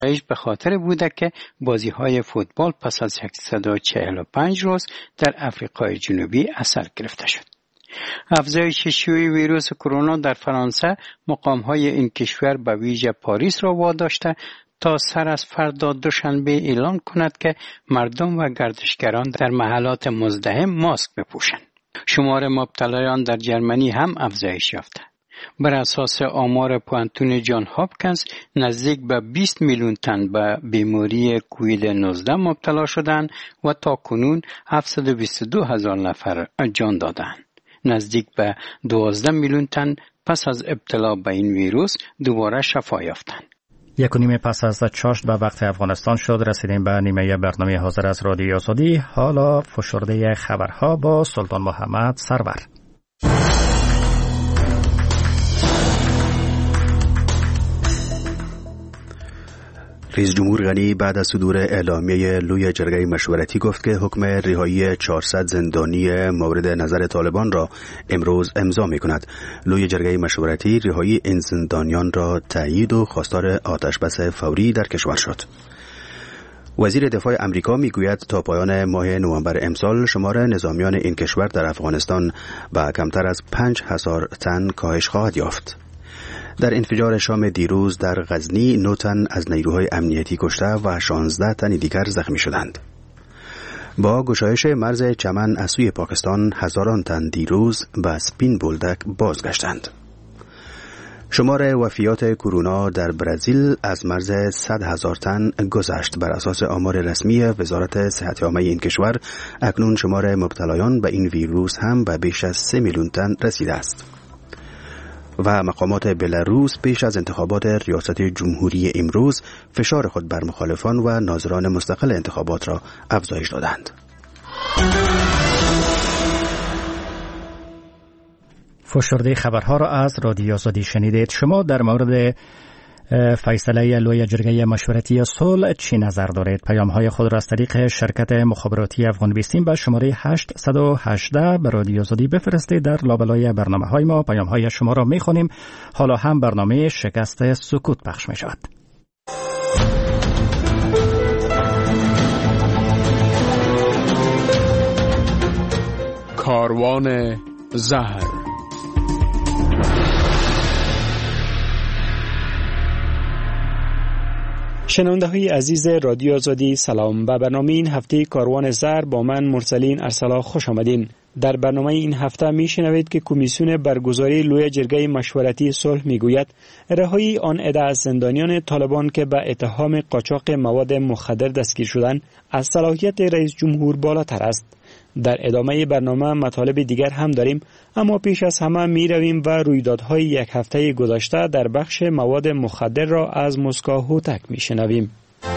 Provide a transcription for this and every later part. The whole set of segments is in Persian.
به خاطر بوده که بازی‌های فوتبال پس از 145 روز در آفریقای جنوبی اثر گرفته شد. افزایش شیوع ویروس کرونا در فرانسه مقام‌های این کشور به ویژه پاریس را واداشته تا سر از فردا دوشنبه اعلان کند که مردم و گردشگران در محلات مزدحم ماسک بپوشند. شمار مبتلایان در جرمنی هم افزایش یافته. بر اساس آمار پوانتون جان هاپکینز نزدیک به 20 میلیون تن به بیماری کووید 19 مبتلا شدند و تا کنون 722,000 نفر جان دادند. نزدیک به 12 میلیون تن پس از ابتلا به این ویروس دوباره شفا یافتند. 1:30 پس از 4 به وقت افغانستان شد. رسیدیم به نیمه برنامه حاضر از رادیو آزادی. حالا فشرده خبرها با سلطان محمد سرور. رئیس جمهور غنی بعد از صدور اعلامیه لوی جرگه مشورتی گفت که حکم رهایی 400 زندانی مورد نظر طالبان را امروز امضا می‌کند. لوی جرگه مشورتی رهایی این زندانیان را تایید و خواستار آتش‌بس فوری در کشور شد. وزیر دفاع امریکا میگوید تا پایان ماه نوامبر امسال شمار نظامیان این کشور در افغانستان به کمتر از 5,000 تن کاهش خواهد یافت. در انفجار شام دیروز در غزنی 9 تن از نیروهای امنیتی کشته و 16 تن دیگر زخمی شدند. با گشایش مرز چمن از سوی پاکستان هزاران تن دیروز به سپین بولدک بازگشتند. شمار وفیات کرونا در برزیل از مرز 100,000 تن گذشت. بر اساس آمار رسمی وزارت صحت عامه این کشور اکنون شمار مبتلایان به این ویروس هم به بیش از 3 میلیون تن رسیده است. و مقامات بلاروس پیش از انتخابات ریاست جمهوری امروز فشار خود بر مخالفان و ناظران مستقل انتخابات را افزایش دادند. فشرده خبرها را از رادیو آزادی شنیدید. شما در مورد فیصله لوی جرگه مشورتی صلح چی نظر دارید؟ پیام‌های خود را از طریق شرکت مخابراتی افغان بیستیم به شماره 818 به رادیو آزادی بفرستید. در لابلای برنامه‌های ما پیام‌های شما را می‌خوانیم. حالا هم برنامه شکست سکوت پخش می‌شود. کاروان زهر. شنونده‌های عزیز رادیو آزادی سلام. به برنامه این هفته کاروان زهر با من مرسلین ارسلا خوش آمدین. در برنامه این هفته میشنوید که کمیسیون برگزاری لوی جرگه مشورتی صلح میگوید رهایی آن عده از زندانیان طالبان که به اتهام قاچاق مواد مخدر دستگیر شدند از صلاحیت رئیس جمهور بالاتر است. در ادامه برنامه مطالب دیگر هم داریم، اما پیش از همه می رویم و رویدادهای یک هفته گذشته در بخش مواد مخدر را از مسکو هوتک می شنویم.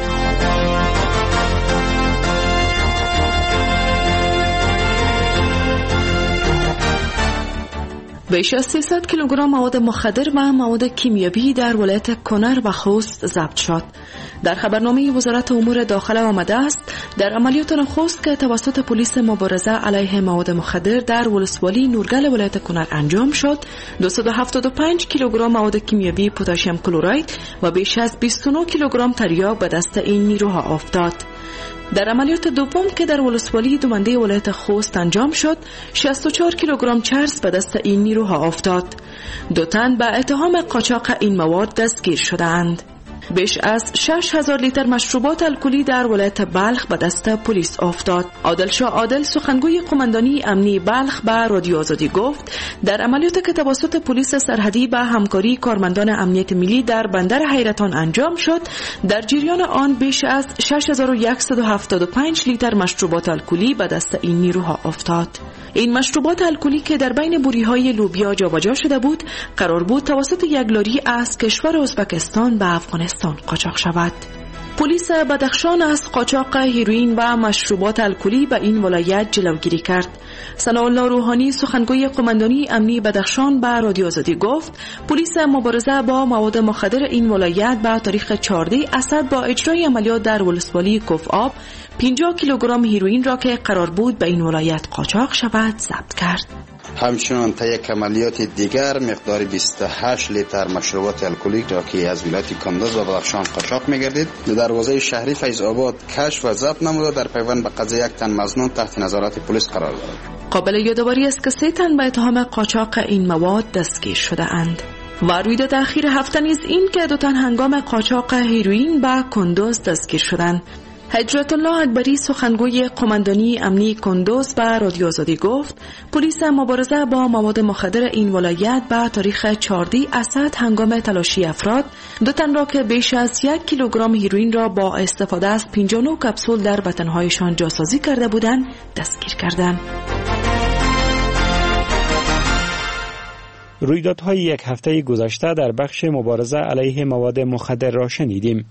بیش از 300 کیلوگرم مواد مخدر و مواد کیمیایی در ولایت کنر و خوست ضبط شد. در خبرنامه وزارت امور داخله آمده است در عملیات نخست که توسط پلیس مبارزه علیه مواد مخدر در ولسوالی نورگل ولایت کنر انجام شد 275 کیلوگرم مواد کیمیایی پتاسیم کلراید و بیش از 29 کیلوگرم تریاک به دست این نیروها افتاد. در عملیات دوم که در ولسوالی دومنده ولایت خوست انجام شد 64 کیلوگرم چرس به دست این نیروها افتاد. 2 تن به اتهام قاچاق این مواد دستگیر شدند. بیش از 6,000 لیتر مشروبات الکلی در ولایت بلخ به دست پلیس افتاد. عادل شاه عادل سخنگوی قماندانی امنی بلخ به رادیو آزادی گفت در عملیاتی که توسط پلیس سرحدی به همکاری کارمندان امنیت ملی در بندر حیرتان انجام شد در جریان آن بیش از 6175 لیتر مشروبات الکلی به دست این نیروها افتاد. این مشروبات الکلی که در بین بوری‌های لوبیا جابجا شده بود قرار بود توسط یک لاری از کشور ازبکستان به افغانستان قاچاق شود. پلیس بدخشان از قاچاق هیروئین و مشروبات الکلی به این ولایت جلوگیری کرد. ثناءالله روحانی سخنگوی قماندانی امنی بدخشان به رادیو آزادی گفت پلیس مبارزه با مواد مخدر این ولایت به تاریخ 14 اسد با اجرای عملیات در ولسوالی کفآب 50 کیلوگرم هیروئین را که قرار بود به این ولایت قاچاق شود ضبط کرد. همچنان طی یک عملیات دیگر مقدار 28 لیتر مشروبات الکلیک را که از ولایت کندوز و بدخشان قاچاق می‌گردید در دروازه شهری فیض آباد کشف و ضبط نموده در پیوند به قضیه یک تن مظنون تحت نظارت پلیس قرار دارد. قابل یادآوری است که 3 تن به اتهام قاچاق این مواد دستگیر شده اند. و رویداد اخیر هفته نیز این که 2 تن هنگام قاچاق هیروئین به کندوز دستگیر شدند. حجت الله اکبری سخنگوی قماندانی امنی کندوز به رادیو آزادی گفت پلیس مبارزه با مواد مخدر این ولایت به تاریخ 14 اسد هنگام تلاشی افراد 2 تن را که بیش از 1 کیلوگرم هیروئین را با استفاده از 59 کپسول در وطنهایشان جاسازی کرده بودند دستگیر کردند. رویدادهای یک هفته گذشته در بخش مبارزه علیه مواد مخدر را شنیدیم.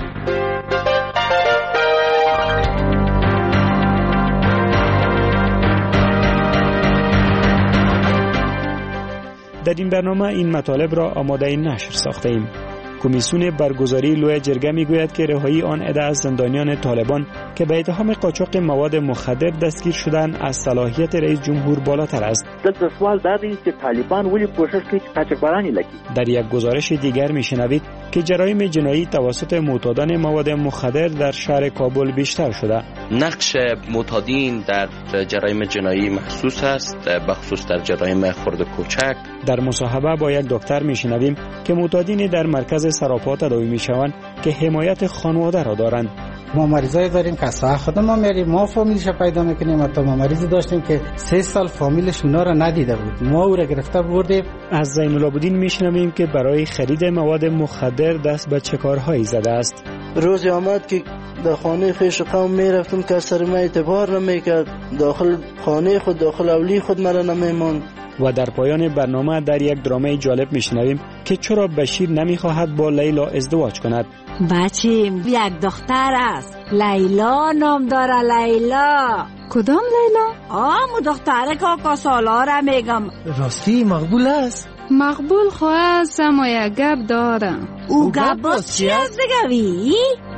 در این برنامه این مطالب را آماده نشر ساخته ایم. کمیسیون برگزاری لوی جرگه میگوید که رهایی آن عده از زندانیان طالبان که به اتهام قاچاق مواد مخدر دستگیر شدند از صلاحیت رئیس جمهور بالاتر است. دلته سوال دا دی چې طالبان ولی کوشش کوي چې قاچاقبرانی لګي. در یک گزارش دیگر میشنوید که جرایم جنایی توسط معتادان مواد مخدر در شهر کابل بیشتر شده. نقش معتادین در جرایم جنایی محسوس است، به خصوص در جرایم خرد کوچک. در مصاحبه با یک دکتر میشنویم که معتادین در مرکز سراپا تداوی میشوند که حمایت خانواده را دارند. ما مریضایی داریم که ساعت خود ما میریم ما فامیلش پیدا میکنیم. حتی ما مریضی داشتیم که 3 سال فامیلش اونا را ندیده بود، ما او را گرفته بردیم. از زین العابدین میشنویم که برای خرید مواد مخدر دست به چه کارهایی زده است. روزی آمد که در خانه خویش قوم میرفتم که سر ما اعتبار نمیکرد، داخل خانه خود داخل اولی خود مرا نمیماند. و در پایان برنامه در یک درامه جالب میشنویم که چرا بشیر نمیخواهد با لیلا ازدواج کند. بچیم یک دختر است، لیلا نام داره. لیلا کدام لیلا؟ مو دختر کاکا سالا را میگم. راستی مقبول است؟ مقبول خواست اما یک گپ داره. او گپ باز چی است بگوی؟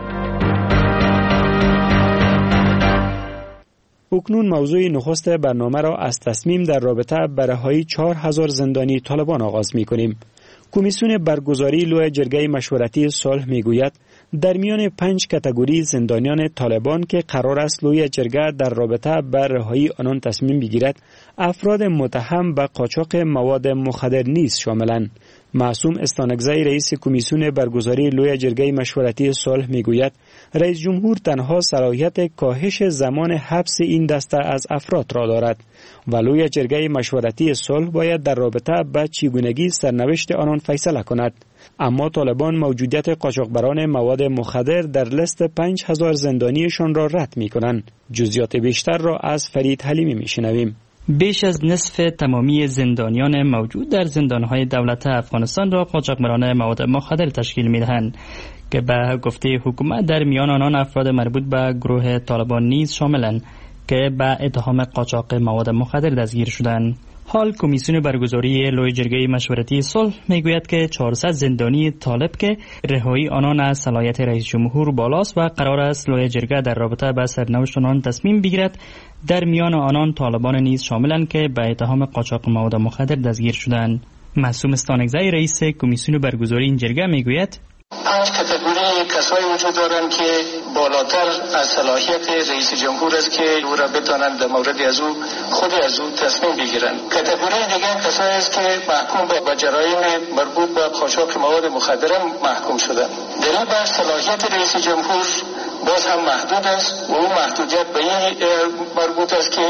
اکنون موضوع نخست برنامه را از تصمیم در رابطه با رهایی 4000 زندانی طالبان آغاز می کنیم. کمیسیون برگزاری لوی جرگه مشورتی صلح می گوید در میان 5 کاتگوری زندانیان طالبان که قرار است لوی جرگه در رابطه با رهایی آنان تصمیم بگیرد، افراد متهم به قاچاق مواد مخدر نیز شاملند. معصوم استانکزی رئیس کمیسیون برگزاری لوی جرگه مشورتی صلح میگوید رئیس جمهور تنها صلاحیت کاهش زمان حبس این دسته از افراد را دارد و لوی جرگه مشورتی صلح باید در رابطه با چگونگی سرنوشت آنان فیصله کند. اما طالبان موجودیت قاچاقبران مواد مخدر در لیست 5000 زندانیشان را رد می‌کنند. جزئیات بیشتر را از فرید حلیمی می‌شنویم. بیش از نصف تمامی زندانیان موجود در زندانهای دولت افغانستان را قاچاقبران مواد مخدر تشکیل می‌دهند که به گفته حکومت در میان آنان افراد مربوط به گروه طالبان نیز شاملند که به اتهام قاچاق مواد مخدر دستگیر شدند. حال کمیسیون برگزاری لوی جرگه مشورتی صلح میگوید که 400 زندانی طالب که رهایی آنان از صلاحیت رئیس جمهور بالاست و قرار است لوی جرگه در رابطه با سرنوشت آنان تصمیم بگیرد، در میان آنان طالبان نیز شاملند که به اتهام قاچاق مواد مخدر دستگیر شدند. معصوم استانکزی رئیس کمیسیون برگزاری این جرگه میگوید 5 کاتگوری کسایی وجود دارند که بالاتر از صلاحیت رئیس جمهور است که او را بتوانند در مورد خود از او تصمیم بگیرند. کاتگوری دیگر کسایی است که محکوم به جرایم مربوط به قاچاق مواد مخدر محکوم شدند. در این بخش صلاحیت رئیس جمهور باز هم محدود است و اون محدودیت به این مربوط است که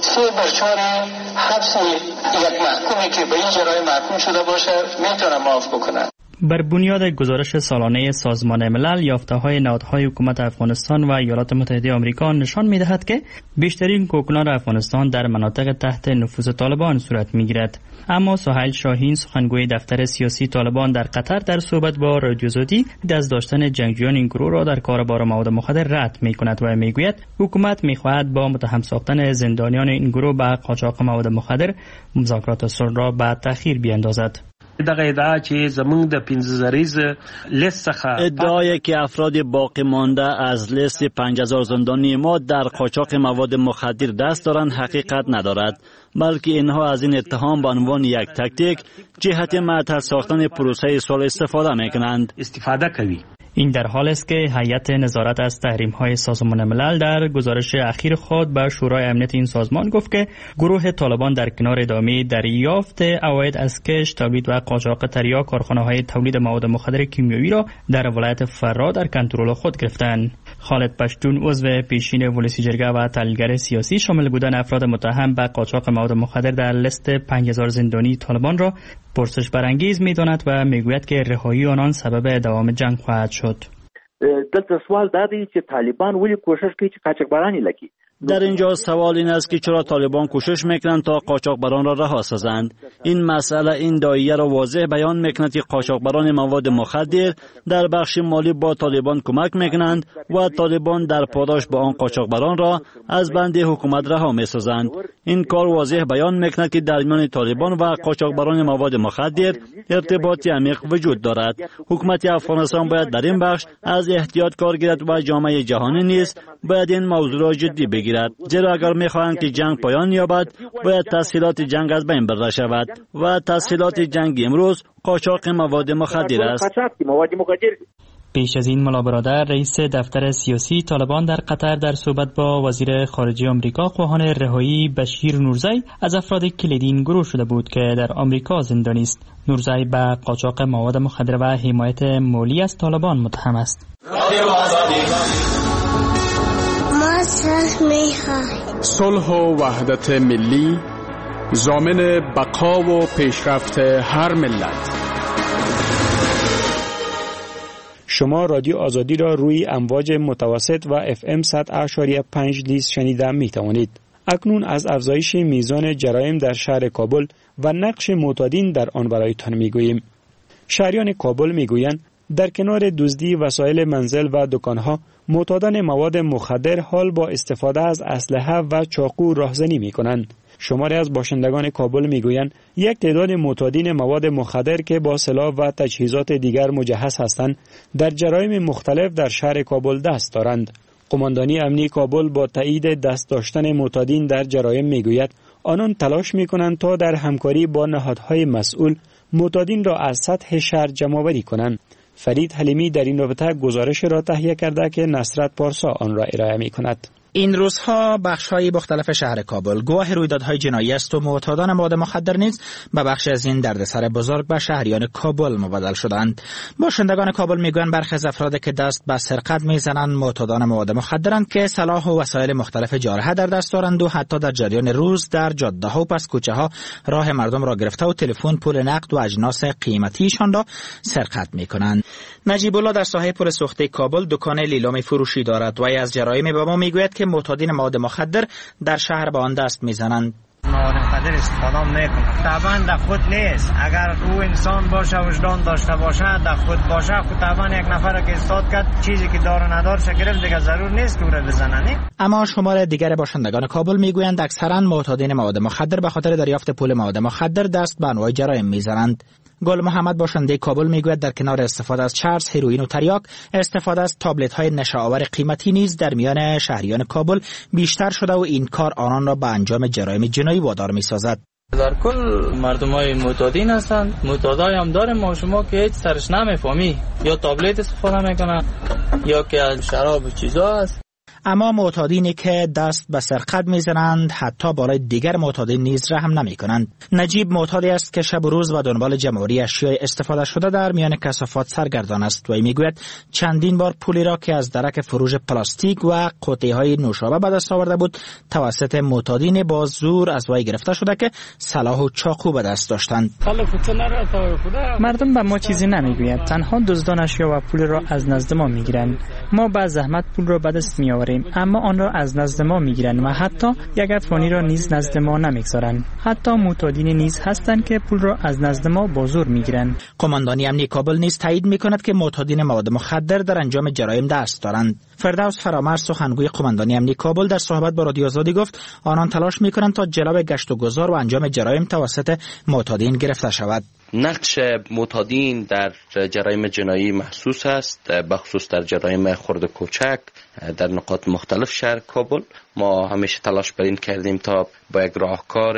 3/4 حبس یک محکومی که به این جرایم محکوم شده باشه میتونه معاف بکنه. بر بنیاد گزارش سالانه سازمان ملل، یافته‌های نهادهای حکومت افغانستان و ایالات متحده آمریکا نشان می‌دهد که بیشترین کودکان افغانستان در مناطق تحت نفوذ طالبان صورت می‌گیرد. اما سهیل شاهین، سخنگوی دفتر سیاسی طالبان در قطر، در صحبت با رادیو آزادی دست داشتن جنگجویان این گروه را در کاربار مواد مخدر رد می‌کند و می‌گوید حکومت می‌خواهد با متهم ساختن زندانیان این گروه به قاچاق مواد مخدر مذاکرات صلح را به تأخیر بیاندازد. دغه ادعا چې زمونږ د 15 لیست څخه ادعای که افراد باقی مانده از لیست 5000 زندانی ما در قاچاق مواد مخدر دست دارند حقیقت ندارد، بلکه اینها از این اتهام به عنوان یک تاکتیک جهت معطل ساختن پروسه صلح استفاده میکنند. این در حال است که هیئت نظارت از تحریم‌های سازمان ملل در گزارش اخیر خود به شورای امنیت این سازمان گفت که گروه طالبان در کنار ادامه دریافت عواید از کشت، تولید و قاچاق تریاک کارخانه‌های تولید مواد مخدر کیمیایی را در ولایت فرا در کنترل خود گرفتند. خالد پشتون عضو پیشین ولسی جرگه و تحلیلگر سیاسی شامل بودن افراد متهم به قاچاق مواد مخدر در لیست 5000 زندانی طالبان را پرسش برانگیز می‌داند و میگوید که رهایی آنان سبب دوام جنگ خواهد شد. دلته سوال دا دی چې طالبان ولی کوشش کوي چې قاچاقبرانی لکی. در اینجا سوال این است که چرا طالبان کوشش میکنند تا قاچاقبران را رها سازند. این مسئله این داعیه را واضح بیان میکند که قاچاقبران مواد مخدر در بخش مالی با طالبان کمک میکنند و طالبان در پاداش با آن قاچاقبران را از بند حکومت رها میسازند. این کار واضح بیان میکند که در میان طالبان و قاچاقبران مواد مخدر ارتباطی عمیق وجود دارد. حکومت افغانستان باید در این بخش از احتیاط کار گیرد و جامعه جهانی نیز باید این موضوع را جدی بگیرد. زیرا اگر میخواهند که جنگ پایان یابد باید تسهیلات جنگ از بین برده شود و تسهیلات جنگ امروز قاچاق مواد مخدر است. پیش از این ملا برادر رئیس دفتر سیاسی طالبان در قطر در صحبت با وزیر خارجه آمریکا خواهان رهایی بشیر نورزی از افراد کلیدی گروه شده بود که در آمریکا زندانی است. نورزی به قاچاق مواد مخدر و حمایت مالی از طالبان متهم است. صلح و وحدت ملی ضامن بقا و پیشرفت هر ملت. شما رادیو آزادی را روی امواج متوسط و FM 100.5 لیز شنیده می توانید. اکنون از افزایش میزان جرایم در شهر کابل و نقش معتادین در آن برایتان می گوییم. شهریان کابل می گویند در کنار دزدی وسایل منزل و دکانها، معتادان مواد مخدر حال با استفاده از اسلحه و چاقو راهزنی می کنند. شماری از باشندگان کابل می گویند یک تعداد معتادین مواد مخدر که با سلاح و تجهیزات دیگر مجهز هستند در جرایم مختلف در شهر کابل دست دارند. قماندانی امنی کابل با تایید دست داشتن معتادین در جرایم می گوید آنان تلاش می کنند تا در همکاری با نهادهای مسئول معتادین را از سطح شهر جمع‌آوری کنند. فرید حلیمی در این رابطه گزارش را تهیه کرده که نصرت پارسا آن را ارائه می کند. این روزها بخش‌های مختلف شهر کابل گواه رویدادهای جنایی است و معتادان مواد مخدر نیز به بخش از این دردسر بزرگ به شهریان کابل مبادل شدند. باشندگان کابل میگویند برخی از افراد که دست به سرقت میزنند معتادان مواد مخدرند که سلاح و وسایل مختلف جارحه در دست دارند و حتی در جریان روز در جاده‌ها و پس کوچه‌ها راه مردم را گرفته و تلفن، پول نقد و اجناس قیمتیشان را سرقت میکنند. نجیب الله در ساحه پل سوخته کابل دکان لیلامی فروشی دارد و از جرایم به ما میگوید که معتادین مواد مخدر در شهر به آن دست میزنند. مواد مخدر استفاده میکنند. طبعا در خود نیست. اگر او انسان باشه وجدان داشته باشه در خود باشه خود طبعا یک نفر که استاد کرد چیزی که دار و ندارش گرفت دیگه ضرور نیست که او را بزنند. اما شمار دیگر باشندگان کابل میگویند اکثرا معتادین مواد مخدر به خاطر دریافت پول مواد مخدر دست به انواع جرایم میزنند. گل محمد باشنده کابل میگوید در کنار استفاده از چرس، هروئین و تریاک، استفاده از تابلت‌های نشه‌آور قیمتی نیز در میان شهریان کابل بیشتر شده و این کار آنان را به انجام جرایم جنایی وادار می‌سازد. در کل مردمای معتادین هستند. معتادای هم داریم ما شما که هیچ سرش نمیفهمی، یا تابلت استفاده میکنن یا که شراب و چیزا هست. اما معتادینی که دست به سرقت میزنند حتی بالای دیگر معتادین نیز رحم نمیکنند. نجیب معتادی است که شب و روز و دنبال جمع‌آوری اشیاء استفاده شده در میان کثافات سرگردان است و میگوید چندین بار پولی را که از درک فروش پلاستیک و قوطی‌های نوشابه به دست آورده بود توسط معتادین با زور از وی گرفته شده که سلاح و چاقو به دست داشتند. مردم به ما چیزی نمیگویند، تنها دزدان اشیا و پول را از نزد ما میگیرند. ما با زحمت پول را به دست میآوریم اما آن را از نزد ما میگیرند و حتی یک افغانی را نیز نزد ما نمیگذارند. حتی معتادین نیز هستند که پول را از نزد ما با زور میگیرند. قماندانی امنی کابل نیز تایید میکند که معتادین مواد مخدر در انجام جرایم دست دارند. فردوس فرامرز سخنگوی قماندانی امنی کابل در صحبت با رادیو آزادی گفت آنان تلاش میکنند تا جلو گشت و گذار و انجام جرایم توسط معتادین گرفته شود. نقش معتادین در جرایم جنایی محسوس است، بخصوص در جرایم خرد کوچک در نقاط مختلف شهر کابل. ما همیشه تلاش بر این کردیم تا با یک راهکار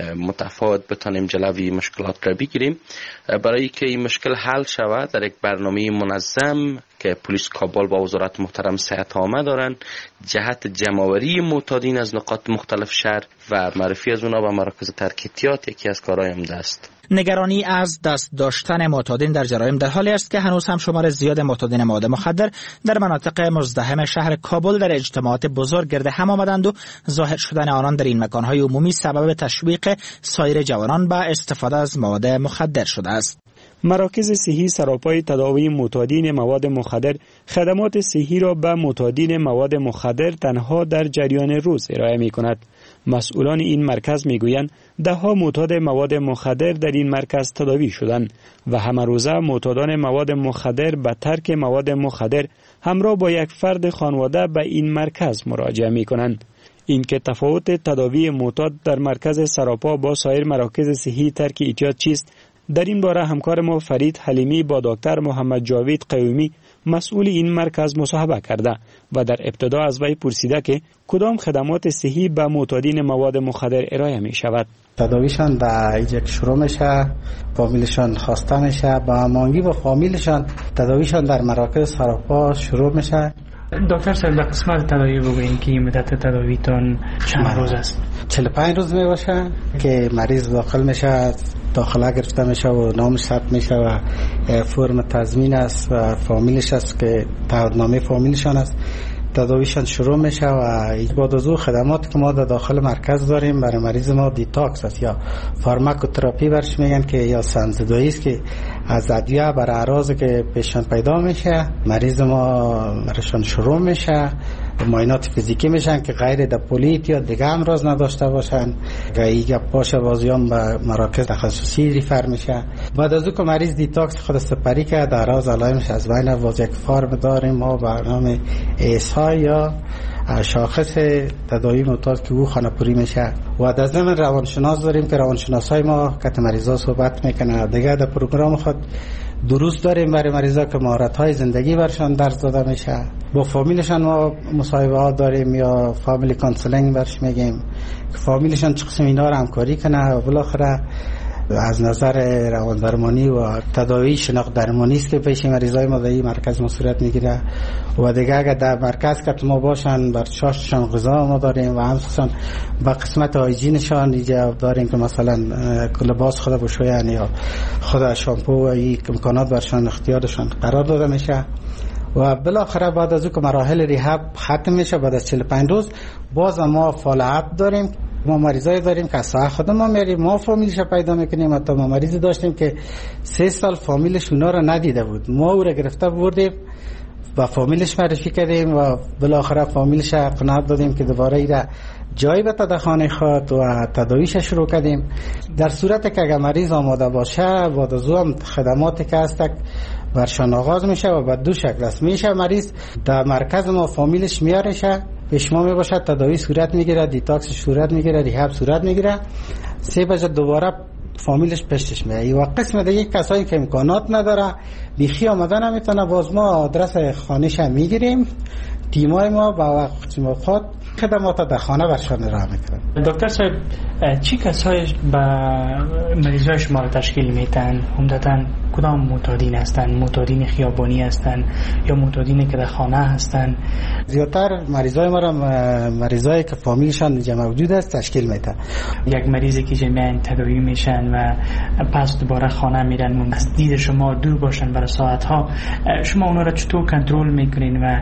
متفاوت بتانیم جلوی مشکلات را بگیریم. برای که این مشکل حل شود در یک برنامه منظم که پلیس کابل با وزارت محترم صحت عامه دارند، جهت جمع‌آوری معتادین از نقاط مختلف شهر و معرفی از اونا به مراکز ترک احتیاط یکی از کارهای عمده است. نگرانی از دست داشتن معتادین در جرایم در حالی است که هنوز هم شمار زیاد معتادین مواد مخدر در مناطق مزدحم شهر کابل در اجتماعات بزرگ گرد هم آمدند و ظاهر شدن آنان در این مکانهای عمومی سبب تشویق سایر جوانان به استفاده از مواد مخدر شده است. مراکز صحی سراپای تداوی معتادین مواد مخدر خدمات صحی را به معتادین مواد مخدر تنها در جریان روز ارائه می کند. مسئولان این مرکز می گویند ده‌ها معتاد مواد مخدر در این مرکز تداوی شدند و همه روزه معتادان مواد مخدر به ترک مواد مخدر همراه با یک فرد خانواده به این مرکز مراجعه می کنند. این که تفاوت تداوی معتاد در مرکز سراپا با سایر مراکز صحی ترک اعتیاد چیست؟ در این باره همکار ما فرید حلیمی با دکتر محمد جاوید قیومی مسئول این مرکز مصاحبه کرده و در ابتدا از وی پرسیده که کدام خدمات صحی به معتادین مواد مخدر ارائه می شود. تداویشان در یک شروع میشه، فامیلشان خواسته میشه، با هماهنگی با فامیلشان تداویشان در مراکز سراپا شروع میشه. دکتر صاحب در قسمت تداوی بگوییم که مدت تداویتان چند روز است؟ 45 روز می باشه که مریض داخل میشه، داخله گرفته میشه و نامش ثبت میشه و فرم تضمین است و فامیلش است که تعهدنامه فامیلشان است. تداویشان شروع میشه و بعد از او خدمات که ما در داخل مرکز داریم برای مریض ما دیتاکس است یا فارماکوتراپی برش میگن که یا سمزدایی است که از ادویه برای اعراضی که پیشان پیدا میشه مریض ما برشان شروع میشه. معاینات فیزیکی میشن که غیر دپولیت یا دیگه امراض نداشته باشن و ایگه پاشه بازیان به مراکز تخصصی ریفر میشه. بعد از او که مریض دیتاکس خود سپری که در راز علائمش از بین واضح یک فارم داریم ما برنامه ایسا یا شاخص تداوی معتاد که او خانه‌پوری میشه و در ضمن روانشناس داریم که روانشناسای ما که مریضا صحبت میکنه. دیگه در پروگرام خود دروس داریم برای مریضا که مهارت‌های زندگی برشان درس داده میشه. با فامیلشان ما مصاحبه‌ها داریم یا فامیلی کانسلینگ برش میگیم که فامیلشان چه قسم اینا رو همکاری کنه و بالاخره از نظر روان درمانی و تداوی شناخت درمانی است که پیش مریضای ما در این مرکز صورت میگیره و دیگه اگر در مرکز که ما باشن بر چاشتشان غذا ما داریم و همسان با قسمت هایجینشان اینجا داریم که مثلا لباس خود بشوین یا خود شامپو و این امکانات برشان اختیارشان قرار داده میشه و بالاخره بعد از او که مراحل ریهاب ختم میشه بعد از 45 روز باز ما فالوآپ داریم. ما مریضایی داریم که اصلا خود ما میریم ما فامیلش پیدا میکنیم. حتی ما مریضی داشتیم که 3 سال فامیلش اونا رو ندیده بود، ما او رو گرفته بردیم و فامیلش معرفی کردیم و بالاخره فامیلش قناعت دادیم که دوباره ایره جایی به تدخانه خود و تداویش شروع کردیم. در صورت که اگر مریض آماده باشه بعد از او هم خدماتی که هست برشان آغاز میشه و بعد دو شکل است. میشه مریض در مرکز ما فامیلش میارشه پیش ما میباشه تداوی صورت میگیره، دیتاکس صورت میگیره، ریهاب صورت میگیره، 3 بجه دوباره فامیلش پشتش میاد. و قسم دیگه کسایی که امکانات نداره بیخی آمدن نمیتونه باز ما آدرس خانه‌ش میگیریم، تیمای ما با وقت خود خدمات در خانه برشان ارائه میکنن. دکتر صاحب چی کسایی به مریضای شما رو تشکیل میدن؟ عمدتاً کدام معتادین هستن؟ معتادین خیابانی هستن یا معتادینی که در خانه هستن؟ زیادتر مریضای ما رو مریضایی که فامیلشان اینجا موجود است تشکیل میده. یک مریضی که جمعاً تداوی میشن و پس دوباره خانه میرن از دید شما دور باشن برای ساعتها، شما اونا رو چطور کنترل میکنین و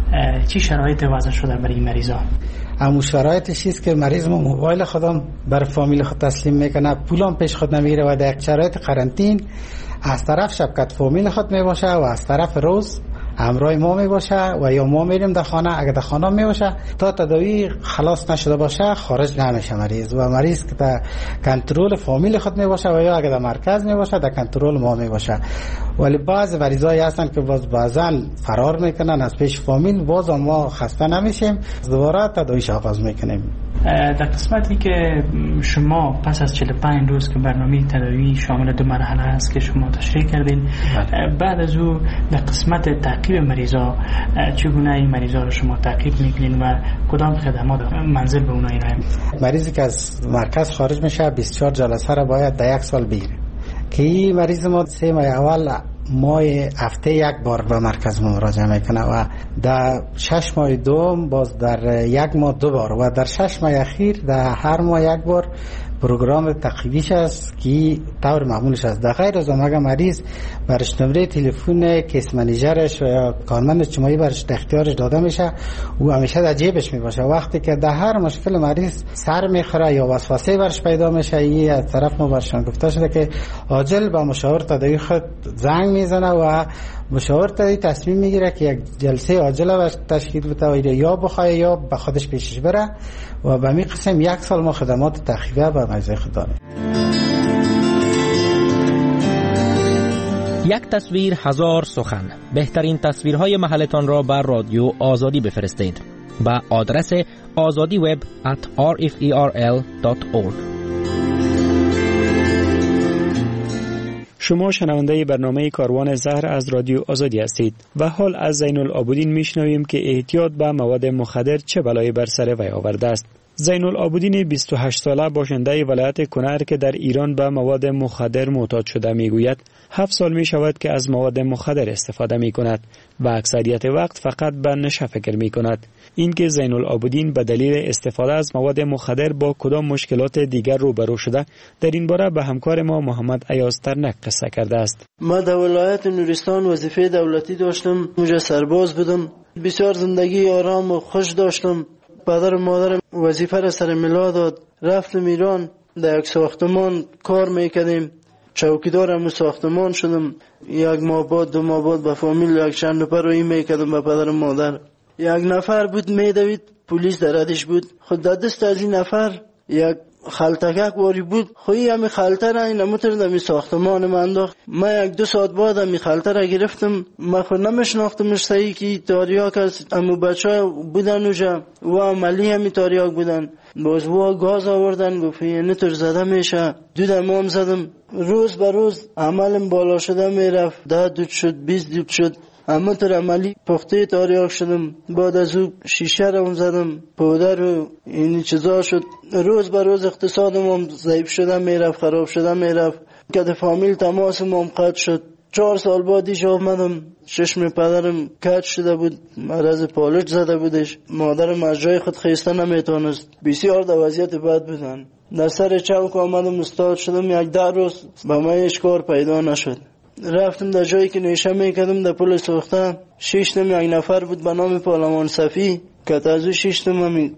چی شرایط وضع شده برای این مریضا؟ همون شرایطش است که مریض ما موبایل خودم بر فامیل خود تسلیم میکنه، پولم پیش خود نمیگیره و در شرایط قرنطین از طرف شبکت فامیل خود میباشه و از طرف روز همراه ما میباشه و یا ما میریم در خانه. اگر در خانه میباشه تا تداوی خلاص نشده باشه خارج نمیشه مریض و مریض که در کنترل فامیل خود میباشه و یا اگر در مرکز میباشه در کنترل ما میباشه. ولی بعض مریضایی هستن که بعضا فرار میکنن از پیش فامیل، باز ما خسته نمیشیم، دوباره تداویش آغاز میکنیم. در قسمتی که شما پس از 45 روز که برنامه تداوی شامل 2 مرحله است که شما تشریح کردین، بعد از او در قسمت تعقیب مریضا چگونه این مریضا رو شما تعقیب میکنین و کدام خدمات منزل به اونها ارائه میدین؟ مریضی که از مرکز خارج میشه 24 جلسه را باید در 1 سال بگیره که این مریض ما 3 ماه اول هفته 1 بار به مرکز مراجعه میکنه و در 6 ماه دوم باز در 1 ماه 2 بار و در 6 ماه اخیر در هر ماه 1 بار پروگرام تقویش است که طور معمولش است. در غیر از اگر مریض برش نمره تلفن کیس منیجرش و کارمند اجتماعی برش در اختیارش داده میشه و همیشه در جیبش میباشه. وقتی که در هر مشکل مریض سر میخوره یا وسوسه برش پیدا میشه، این از طرف ما برشان گفته شده که عاجل با مشاور تداوی خود زنگ میزنه و مشاور تداوی تصمیم میگیره که یک جلسه عاجله برش تشکیل بده و یا بخواه یا به خودش پیشش بره و به می قسم 1 سال ما خدمات تخفیفی به مریض خود داریم. 1 تصویر 1000 سخن. بهترین تصویرهای محلتان را بر رادیو آزادی بفرستید با آدرس azadiweb@rferl.org. شما شنونده برنامه کاروان زهر از رادیو آزادی هستید و حال از زین العابدین میشنویم که احتیاط به مواد مخدر چه بلایی بر سر وی آورده است. زین العابدین 28 ساله باشنده ولایت کنر که در ایران به مواد مخدر معتاد شده میگوید 7 سال می شود که از مواد مخدر استفاده می کند و اکثریت وقت فقط به نشه فکر می کند. اینکه زین العابدین به دلیل استفاده از مواد مخدر با کدام مشکلات دیگر روبرو شده، در این باره به همکار ما محمد ایاز ترنک قصه کرده است. ما در ولایت نورستان وظیفه دولتی داشتم، موجه سرباز بودم، بسیار زندگی آرام و خوش داشتم. پدر و مادرم وظیفه را سر میلا داد، رفتم ایران، در یک ساختمان کار میکردیم، چوکیدارم و ساختمان شدم. 1 ماه بعد 2 ماه بعد به فامیل یک چند نفر رو این میکردم به پدر و مادر. 1 نفر بود میدوید، پلیس در ردش بود، خود در دست از این نفر یک خلطکک واری بود، خویی همی خلطه را این نموتر دمی ساختمان من انداخت. من 1-2 ساعت بعد همی خلطه را گرفتم. من خود نمیشناختمش صحیح که تاریاک است، اما بچه بودن اوجا و عملی همی تاریاک بودن. باز و گاز آوردن، گفت اینه تر زده میشه. 2 دمام زدم، روز به روز عملم بالا شده میرفت، 10 دوت شد، 20 دوت شد، اما تر عملی پخته تاریاک شدم. بعد از او شیشه رو زدم، پودر و این چیزا شد. روز به روز اقتصادم هم ضعیف شده میرفت، خراب شده میرفت. که فامیل تماسم هم قطع شد. 4 سال بعدیش آمدم، چشم پدرم کج شده بود، مرض پالش زده بودش، مادرم از جای خود خیسته نمیتونست، بسیار در وضعیت بد بودن. در سر چوک آمدم استاد شدم. 1-10 روز به من هیچ کار پیدا نشد. رفتم در جایی که نشه میکردم در پل سوخته، 6 یک نفر بود به نام پارلمان صفی که از او 6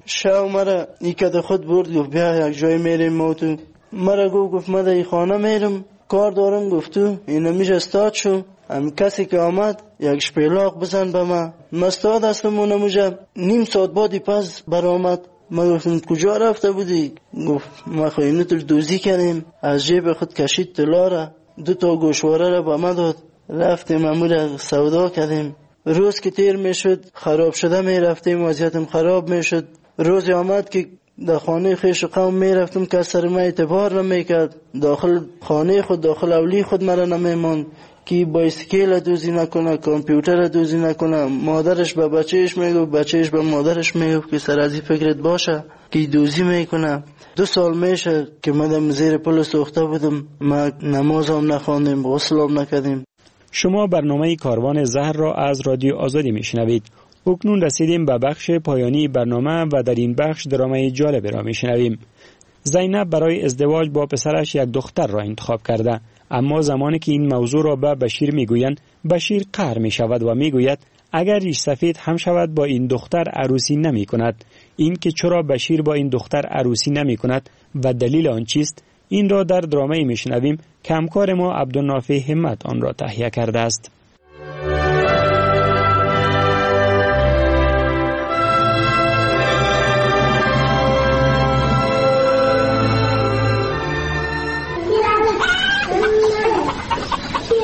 شو مرا ای که خود برد، گفت بیا یک جای میریم ما تو. مرا گفت من در این خانه میرم کار دارم. گفتو این میشه استاد شو، هم کسی که آمد یک شپیلاق بزن به من استاد هستم. اون نموجه 1/2 ساعت بعدی پس برآمد. من گفتم کجا رفته بودی؟ گفت ما خواهیم نتر دوزی کردیم، از جیب خود کشید طلا را، 2 تا گوشواره را به من داد، رفتیم امور سودا کردیم. روز که تیر میشد خراب شده میرفتیم، وضعیتم خراب میشد. روزی آمد که در خانه خویش قوم میرفتم که سر من اعتبار نمیکرد، داخل خانه خود داخل اولی خود مرا نمیماند که بایسکل دوزی نکنه، کامپیوتر دوزی نکنه. مادرش به بچهش میگفت، بچهش به مادرش میگفت که سر از این فکرت باشه که دوزی میکنه. 2 سال میشه که من زیر پل سوخته بودم، ما نمازم نخواندیم، غسلم نکردیم. شما برنامه کاروان زهر را از رادیو آزادی میشنوید. اکنون رسیدیم به بخش پایانی برنامه و در این بخش درامه جالب را میشنویم. زینب برای ازدواج با پسرش یک دختر را انتخاب کرده، اما زمانی که این موضوع را به بشیر میگویند، بشیر قهر می شود و میگوید اگر ریش سفید هم شود با این دختر عروسی نمی کند. این که چرا بشیر با این دختر عروسی نمی کند و دلیل آن چیست، این را در درامه میشنویم که همکار ما عبدالنافع همت آن را تهیه کرده است.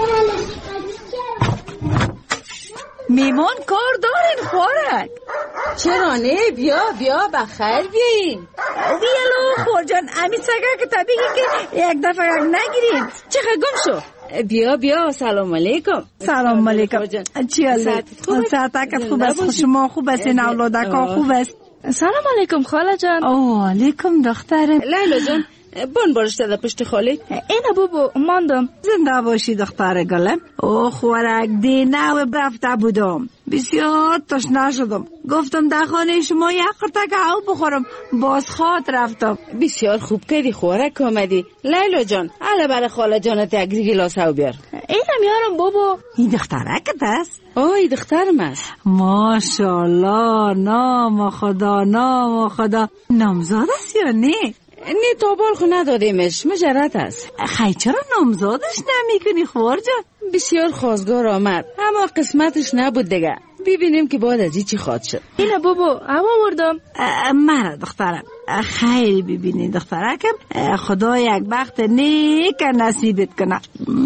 میمان کار دارین خوارک. چرا نه؟ بیا بخیر بیاین. بیالو خورجان امی سگه که طبیعی که یک دفعه نگیرین. چقدر گم شو. بیا سلام علیکم. سلام علیکم. چی حالت؟ ساعتک خوب است؟ شما خوب هستین؟ اولادکا خوب است؟ سلام علیکم خاله جان. اوه علیکم دخترم. لیلا جان بون برشته در پشت خاله. اینا بابا ماندم. زنده باشی دختر گلم. او خوارک دینه و رفته بودم، بسیار تشنه شدم، گفتم در خانه شما یک قرتک آب بخورم، باز خواد رفتم. بسیار خوب کردی خوارک آمدی. لیلا جان علا برای خاله جانت یک گلاس آب بیار. اینم یارم بابا. این دخترکت است؟ این دخترم است. ماشاءالله. نام خدا نامزاد است یا نه؟ نه تا بال خو ندادیمش، مجرد است. خیلی چرا نامزادش نمی کنی خور جان؟ بسیار خواستگار آمد اما قسمتش نبود دیگه. ببینیم که بعد از این چی خواد شد. اینه بابا هوا مردم. مرا دخترم خیلی ببینی دخترکم، خدا یک بخت نیک نصیبت کنه.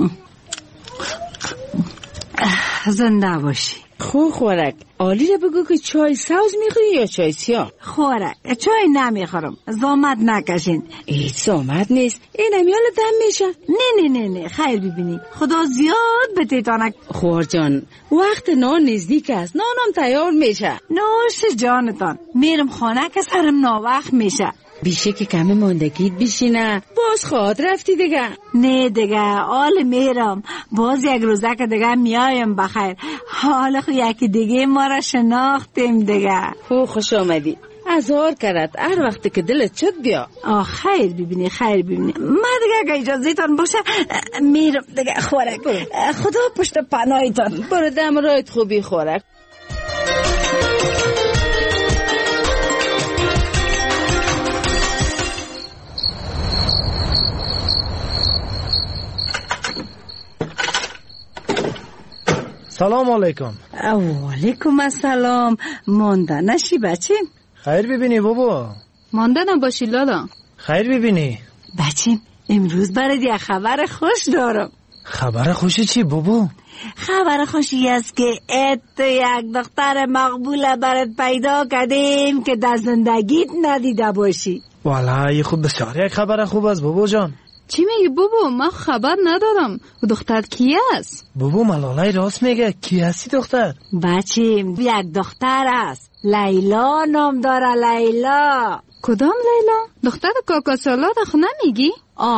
زنده باشی. خوارک عالی رو بگو که چای سوز میخوری یا چای سیاه؟ خوارک چای نمیخورم، زامت نکشین. هیچ زامت نیست، این امیال دم میشه. نه خیر ببینی خدا زیاد بتیتانک. خوار جان وقت نان نزدیک است، نانم تیار میشه. نوش جانتان، میرم خانه که سرم ناوقت میشه. بیشه که کمی ماندگیت بیشینه، باز خواد رفتی دیگه. نه دیگه آل میرم، باز یک روزه که دیگه میایم بخیر. حالا خو یکی دیگه ما را شناختیم دیگه. خوش آمدی، ازار کرد هر وقت که دلت شد بیا. خیر ببینی ما دیگه اگه اجازهتان باشه میرم دیگه. خوارک خدا پشت پناهتان. برو دم رایت خوبی خوارک. سلام علیکم. علیکم السلام. مانده نشی بچیم؟ خیر ببینی بابا. مانده نباشی لالا. خیر ببینی بچیم امروز برای یک خبر خوش دارم. خبر خوشی چی بابا؟ خبر خوشی است که یک دختر مقبول برات پیدا کردیم که در زندگیت ندیده باشی. والله خود بسیار یک خبر خوب است بابا جان. چی میگی بابا؟ من خبر ندارم. و دختر کی است؟ بابا ملالای راست میگه. کی هستی دختر؟ بچیم یک دختر است، لیلا نام داره. لیلا. کدام لیلا؟ دختر کاکا سالار خو نمیگی؟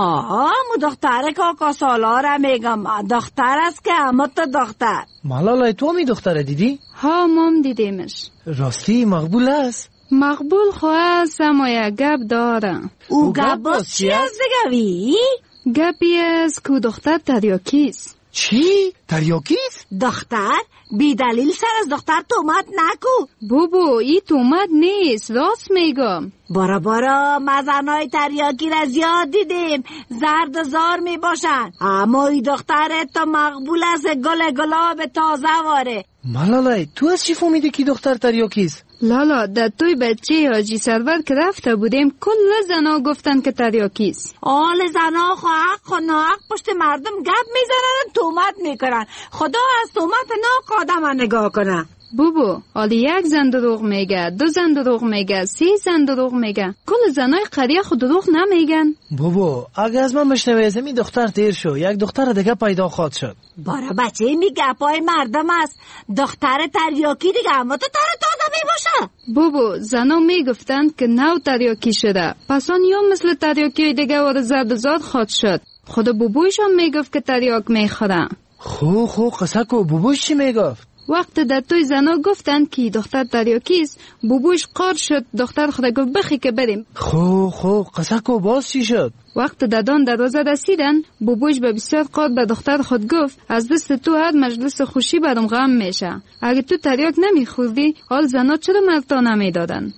مو دختر کاکا سالار میگم. دختر است که اما تو دختر. ملالای تو می دختر دیدی؟ ها مام دیدیمش. راستی مقبول است؟ مقبول خو است اما یک گپ داره. او گپ باز چی است بگوی؟ گپی است که دختر تریاکیست. چی؟ تریاکیست؟ دختر؟ بی دلیل سر از دختر تومت نکو. بابا این تومت نیست، راست میگم. بارا مزنای تریاکی را زیاد دیدیم، زرد و زار می باشن، اما این دختر تو مقبول است، گلاب تازه واره. ملالای تو از چی فهمیدی که دختر تریاکیست؟ لالا در توی بچه حاجی سرور که رفته بودیم کل زنا گفتن که تریاکیست. آل زنا خو حق و ناحق پشت مردم گپ میزنن، تومت میکنن. خدا از تومت ناق آدم نگاه کنه. بابا حالی یک زن دروغ میگه، 2 زن دروغ میگه، 3 زن دروغ میگه، کل زنای قریه خود دروغ نمیگن. بابا اگه از من بشنویزم این دختر تیر شو، یک دختر دیگه پیدا خواهد شد. بارا بچه می گپای مردم است، دختر تریاکی دیگه اما تو تازه می باشه. بابا زنا میگفتن که نو تریاکی شده، پس آن یا مثل تریاکی دیگه وارد زرد زاد خواهد شد. خود بابویشان میگفت که تریاک میخوره. خو قصه کو بابوش چی میگفت؟ وقت در توی زنا گفتن که دختر تریاکیست، بابوش قار شد، دختر خود گفت بخی که بریم. خو قصه کو باز چی شد؟ وقت دادان دروازه رسیدن، بابوش به بسیار قاد به دختر خود گفت از دست تو هر مجلس خوشی برام غم میشه. اگه تو تریاک نمیخوردی حال زنا چرا مرتا نمیدادن؟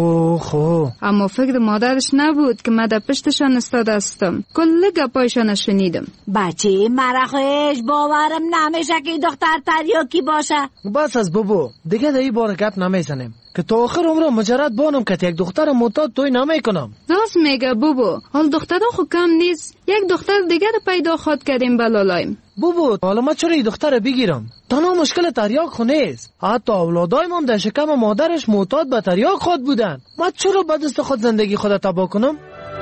خو اما فکر مادرش نبود که من در پشتشان استاده استم، کل گپایشان شنیدم. بچه مرخوش باورم نمیشه که دختر تریاکی باشه. بس از بابا دیگه در این بار گپ نمیزنیم. که تا آخر عمرم مجرد بانم که یک دختر معتاد توی نمیکنم. راست میگه بابا، حال دختر خو کم نیست. یک دختر دیگر پیدا خود کردیم بلالایم. بابا حالا ما چرا این دختر بگیرم؟ تنها مشکل تریاک خو نیست. حتی اولادایم هم در شکم مادرش معتاد به تریاک خود بودن. ما چرا به دست خود زندگی خود تباه کنم؟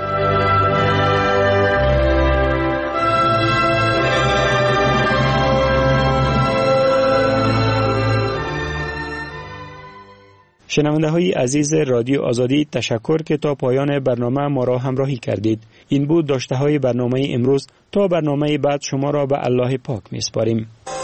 شنونده های عزیز رادیو آزادی، تشکر که تا پایان برنامه ما را همراهی کردید. این بود داشته های برنامه امروز. تا برنامه بعد شما را به الله پاک می سپاریم.